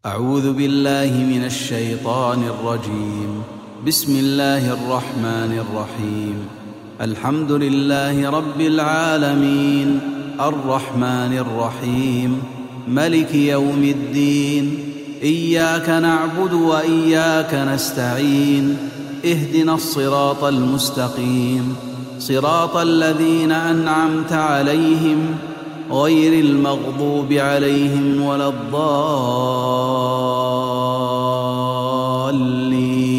أعوذ بالله من الشيطان الرجيم. بسم الله الرحمن الرحيم. الحمد لله رب العالمين، الرحمن الرحيم، ملك يوم الدين. إياك نعبد وإياك نستعين. اهدنا الصراط المستقيم، صراط الذين أنعمت عليهم غير المغضوب عليهم ولا الضالين.